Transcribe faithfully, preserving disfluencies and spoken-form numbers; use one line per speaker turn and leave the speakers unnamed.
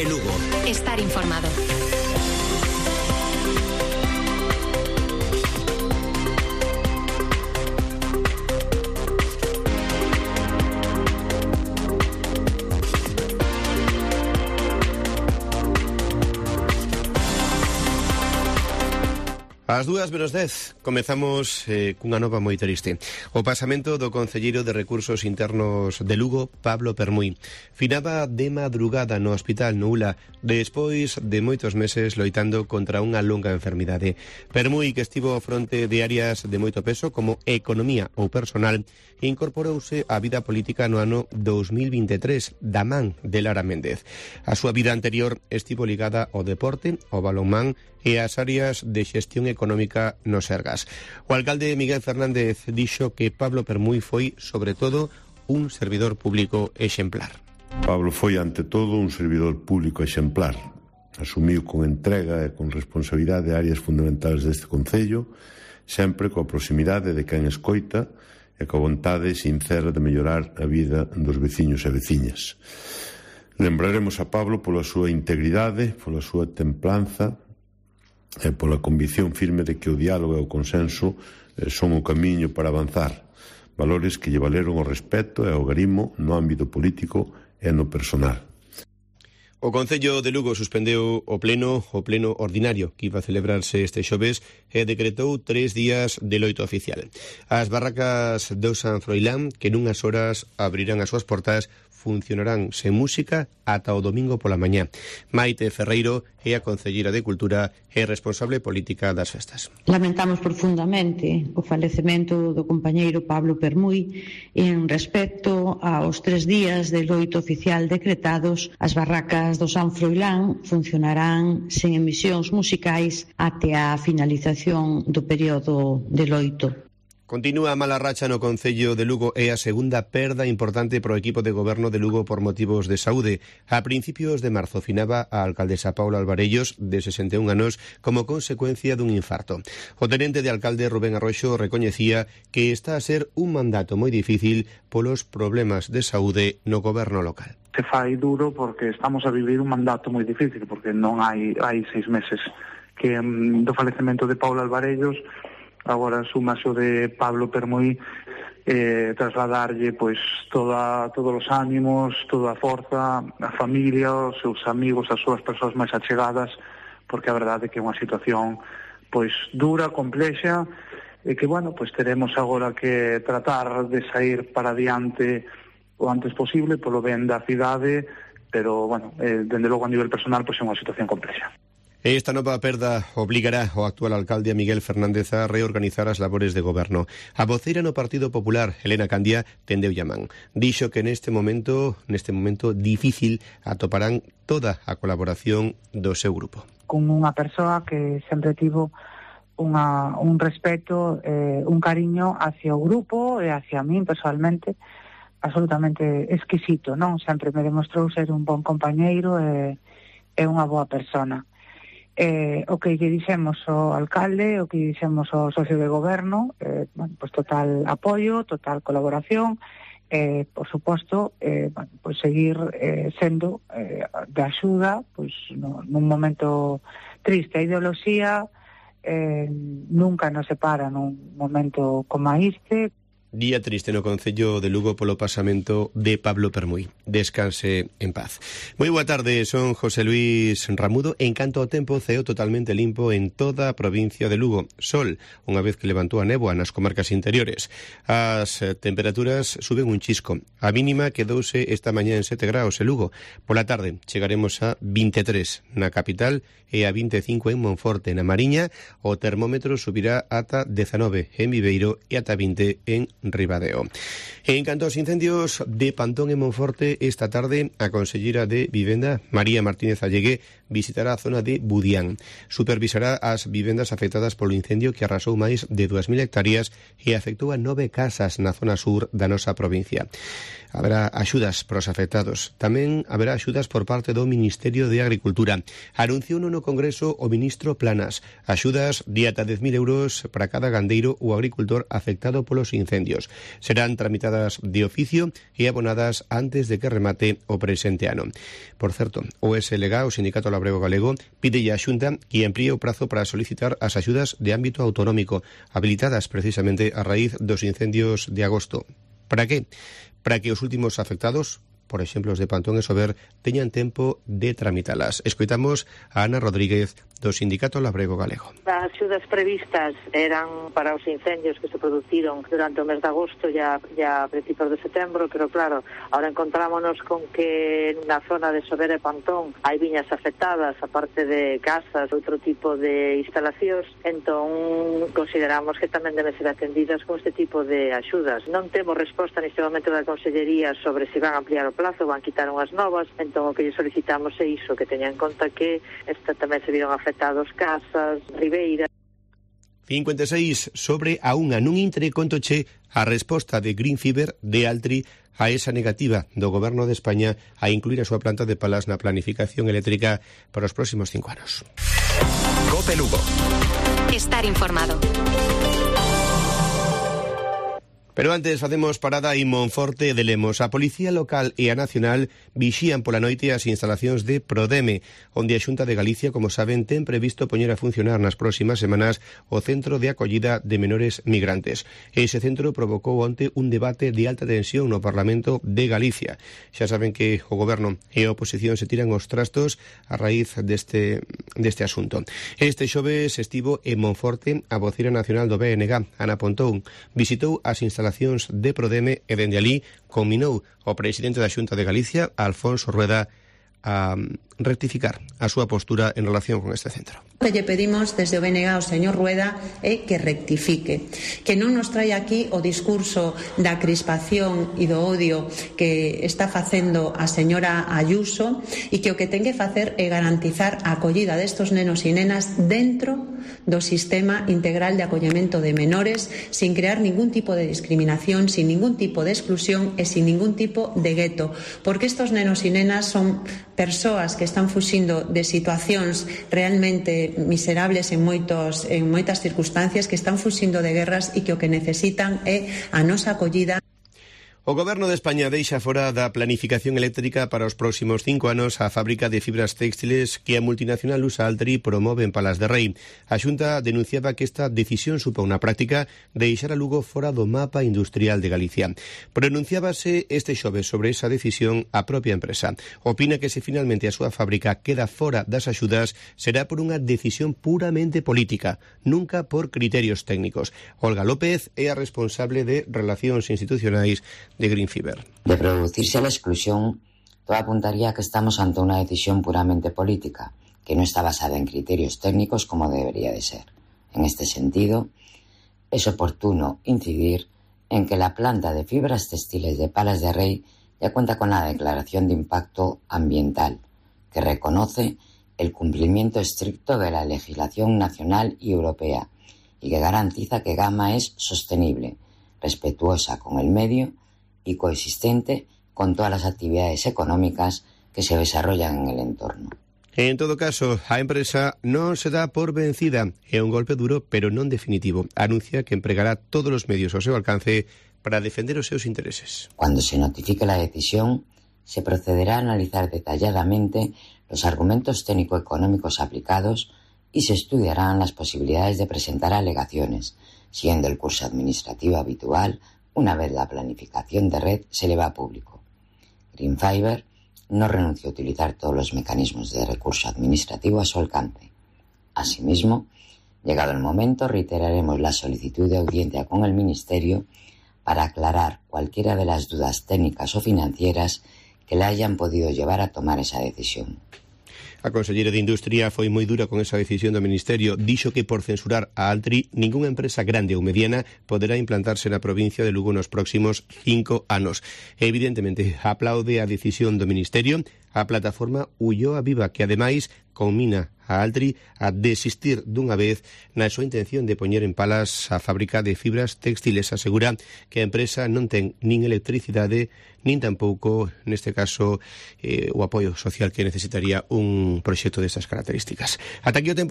F M Lugo.
Estar informado.
Ás dúas menos dez comezamos eh, cunha nova moi triste. O pasamento do concelleiro de Recursos Internos de Lugo, Pablo Permuy. Finaba de madrugada no hospital no Ula, despois de moitos meses loitando contra unha longa enfermidade. Permuy, que estivo fronte de áreas de moito peso como economía ou personal, incorporouse á vida política no ano dos mil vinte e tres, da man de Lara Méndez. A súa vida anterior estivo ligada ao deporte, ao balonmán e ás áreas de xestión económica no Sergas. O alcalde Miguel Fernández dixo que Pablo Permuy foi, sobre todo, un servidor público exemplar.
Pablo foi, ante todo, un servidor público exemplar. Asumiu con entrega e con responsabilidade áreas fundamentais deste concello, sempre coa proximidade de quen escoita e coa vontade sincera de mellorar a vida dos veciños e veciñas. Lembraremos a Pablo pola súa integridade, pola súa templanza e pola convicción firme de que o diálogo e o consenso son o camiño para avanzar, valores que lle valeron o respeto e o garimo no ámbito político e no personal.
O Concello de Lugo suspendeu o pleno, o pleno ordinario que iba a celebrarse este xoves e decretou tres días de loito oficial. As barracas do San Froilán, que nunhas horas abrirán as súas portas, funcionarán sen música ata o domingo pola mañá. Maite Ferreiro é a concelleira de Cultura e responsable política das festas.
Lamentamos profundamente o falecemento do compañeiro Pablo Permuy en respecto aos tres días de loito oficial decretados. As barracas do San Froilán funcionarán sen emisións musicais até a finalización do período de loito.
Continúa a mala racha no Concello de Lugo e a segunda perda importante para o equipo de goberno de Lugo por motivos de saúde. A principios de marzo finaba a alcaldesa Paula Alvarellos, de sesenta e un anos, como consecuencia dun infarto. O tenente de alcalde Rubén Arroxo recoñecía que está a ser un mandato moi difícil polos problemas de saúde no goberno local.
Se fai duro porque estamos a vivir un mandato moi difícil, porque non hai, hai seis meses que um, do falecemento de Paula Alvarellos. Agora súmase o de Pablo Permuy, eh, trasladarlle pois toda, todos os ánimos, toda a forza, a familia, os seus amigos, as súas persoas máis achegadas, porque a verdade é que é unha situación pois dura, complexa, e que, bueno, pois teremos agora que tratar de sair para adiante o antes posible polo ben da cidade, pero, bueno, eh, dende logo a nivel personal pois é unha situación complexa.
Esta nova perda obligará ao actual alcalde a Miguel Fernández a reorganizar as labores de goberno. A voceira no Partido Popular, Elena Candia, tendeu llamán. Dixo que neste momento, neste momento difícil, atoparán toda a colaboración do seu grupo.
Con unha persoa que sempre tivo unha, un respeto, eh, un cariño hacia o grupo e hacia min personalmente, absolutamente exquisito, non? Sempre me demostrou ser un bon compañeiro e, e unha boa persona. Eh, o que lle dixemos ao alcalde, o que lle dixemos ao socio de goberno, eh, bueno, pues total apoio, total colaboración, eh, por suposto, eh, bueno, pues seguir eh, sendo eh, de axuda, pues no, nun momento triste. A ideoloxía eh, nunca nos separa nun momento como este.
Día triste no Concello de Lugo polo pasamento de Pablo Permuy. Descanse en paz. Moi boa tarde, son José Luis Ramudo. En canto ao tempo, ceo totalmente limpo en toda a provincia de Lugo. Sol, unha vez que levantou a néboa nas comarcas interiores. As temperaturas suben un chisco. A mínima quedouse esta mañá en sete graus en Lugo. Pola tarde chegaremos a vinte e tres na capital e a vinte e cinco en Monforte. Na Mariña o termómetro subirá ata dezanove en Viveiro e ata vinte en Ribadeo. En canto aos incendios de Pantón e Monforte, esta tarde a conselleira de Vivenda, María Martínez Allegue, visitará a zona de Budián. Supervisará as vivendas afectadas polo incendio que arrasou máis de dúas mil hectáreas e afectou a nove casas na zona sur da nosa provincia. haberá axudas para os afectados. Tamén haberá axudas por parte do Ministerio de Agricultura. Anunciou no Congreso o ministro Planas axudas de ata dez mil euros para cada gandeiro ou agricultor afectado polos incendios. Serán tramitadas de oficio e abonadas antes de que remate o presente ano. Por certo, o S L G, o Sindicato Labrego Galego, pide a Xunta que amplíe o prazo para solicitar as axudas de ámbito autonómico, habilitadas precisamente a raíz dos incendios de agosto. Para que? Para que os últimos afectados, por exemplo os de Pantón e Sober, teñan tempo de tramitalas. Escoitamos a Ana Rodríguez do Sindicato Labrego Galego.
As axudas previstas eran para os incendios que se produciron durante o mes de agosto e a, a principios de setembro, pero claro, ahora encontrámonos con que na zona de Sober e Pantón hai viñas afectadas, aparte de casas, outro tipo de instalacións, entón consideramos que tamén deben ser atendidas con este tipo de axudas. Non temos resposta neste momento da Consellería sobre se van a ampliar o plazo, van quitar unhas novas, entón o que lle solicitamos é iso, que teña en conta que esta tamén se viron afectadas casas, Ribeira.
cincuenta e seis sobre a unha nun intre contoche a resposta de Green Fiber de Altri a esa negativa do Goberno de España a incluir a súa planta de palas na planificación eléctrica para os próximos cinco anos.
Cope Lugo.
Estar informado.
Pero antes facemos parada en Monforte de Lemos. A Policía Local e a Nacional vixían pola noite as instalacións de Prodeme, onde a Xunta de Galicia, como saben, ten previsto poñer a funcionar nas próximas semanas o Centro de Acollida de Menores Migrantes. Ese centro provocou onte un debate de alta tensión no Parlamento de Galicia. Xa saben que o Goberno e a oposición se tiran os trastos a raíz deste, deste asunto. Este xoves estivo en Monforte a voceira nacional do B N G, Ana Pontón, visitou as instalacións instalacións de Prodeme e dende alí combinou o presidente da Xunta de Galicia, Alfonso Rueda, a rectificar a súa postura en relación con este centro.
O que lle pedimos desde o B N G ao señor Rueda é que rectifique, que non nos traia aquí o discurso da crispación e do odio que está facendo a señora Ayuso e que o que ten que facer é garantizar a acollida destos nenos e nenas dentro do sistema integral de acollemento de menores sin crear ningún tipo de discriminación, sin ningún tipo de exclusión e sin ningún tipo de gueto, porque estos nenos e nenas son persoas que están fuxindo de situacións realmente miserables en moitos en moitas circunstancias, que están fuxindo de guerras e que o que necesitan é a nosa acollida.
O Goberno de España deixa fora da planificación eléctrica para os próximos cinco anos a fábrica de fibras textiles que a multinacional lusa Altri promove en Palas de Rei. A Xunta denunciaba que esta decisión supón na práctica deixar a Lugo fora do mapa industrial de Galicia. Pronunciábase este xoves sobre esa decisión a propia empresa. Opina que se finalmente a súa fábrica queda fora das axudas será por unha decisión puramente política, nunca por criterios técnicos. Olga López é a responsable de Relacións Institucionais de Green Fiber.
De producirse la exclusión, todo apuntaría a que estamos ante una decisión puramente política, que no está basada en criterios técnicos como debería de ser. En este sentido, es oportuno incidir en que la planta de fibras textiles de Palas de Rei ya cuenta con la declaración de impacto ambiental, que reconoce el cumplimiento estricto de la legislación nacional y europea y que garantiza que Gama es sostenible, respetuosa con el medio y coexistente con todas las actividades económicas que se desarrollan en el entorno.
En todo caso, a empresa non se dá por vencida. É un golpe duro, pero non definitivo. Anuncia que empregará todos os medios ao seu alcance para defender os seus intereses.
Cuando se notifique la decisión, se procederá a analizar detalladamente los argumentos técnico-económicos aplicados y se estudiarán las posibilidades de presentar alegaciones, siendo el curso administrativo habitual una vez la planificación de red se eleva a público. Green Fiber no renuncia a utilizar todos los mecanismos de recurso administrativo a su alcance. Asimismo, llegado el momento, reiteraremos la solicitud de audiencia con el Ministerio para aclarar cualquiera de las dudas técnicas o financieras que le hayan podido llevar a tomar esa decisión.
A conselleira de Industria foi moi dura con esa decisión do Ministerio. Dixo que por censurar a Altri, ningunha empresa grande ou mediana poderá implantarse na provincia de Lugo nos próximos cinco anos. Evidentemente, aplaude a decisión do Ministerio, a plataforma Ulloa Viva, que ademais conmina a Altri a desistir dunha vez na súa intención de poñer en palas a fábrica de fibras textiles. Asegura que a empresa non ten nin electricidade nin tampouco, neste caso, eh, o apoio social que necesitaría un proxecto destas características. Ata aquí o tempo.